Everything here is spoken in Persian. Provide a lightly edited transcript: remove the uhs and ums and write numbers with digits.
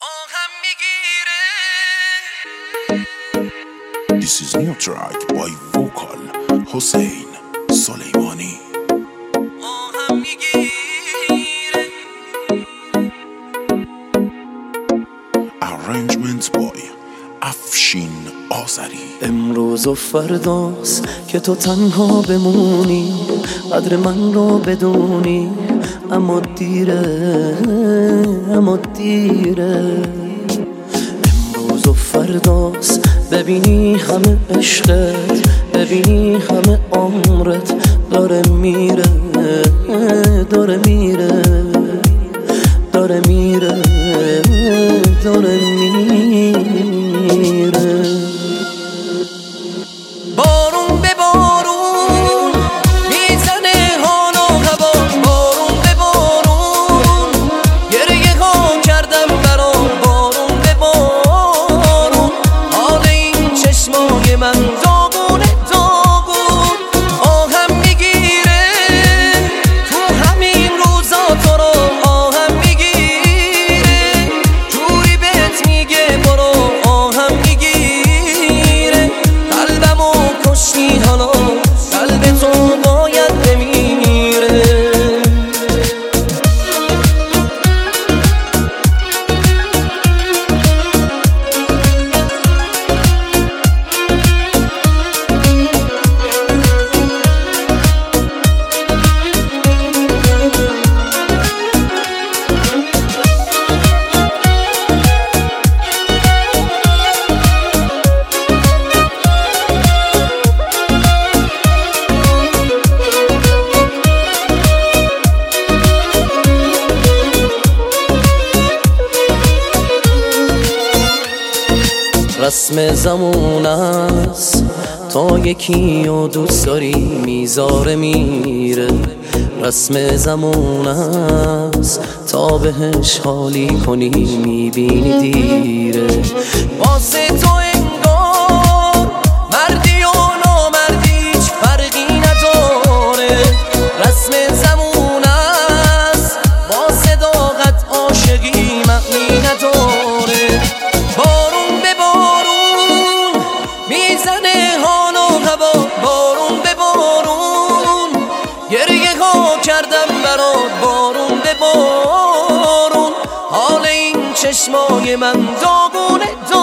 This is new track by vocal حسین سلیمانی. Arrangement by افشین آذری. امروز و فرداست که تو تنها بمونی، قدر من رو بدونی، اما دیره امروز و فرداست ببینی همه عشقت، ببینی همه عمرت داره میره بارون به بارون میزنه حال و هوا، بارون به بارون گریه ها کردم برا، بارون به بارون حال این چشمای من داغونه داغون، آهم میگیره تو همین روزا تو رو، آهم میگیره جوری بهت میگه برو، آهم میگیره قلبمو کشتی حالا، قلب تو باید بمیره. رسم زمون است تا یکی و دوست داری میذاره میره، رسم زمون است تا بهش حالی کنی میبینی دیره، واسه تو انگار مردی و نامردی هیچ فرقی نداره، رسم زمون است با صداقت عاشقی معنی نداره، بارون به بارون میزنه حال و هوا، بارون به بارون گریه ها کردم برات، بارون به بارون حال این چشمای من داغونه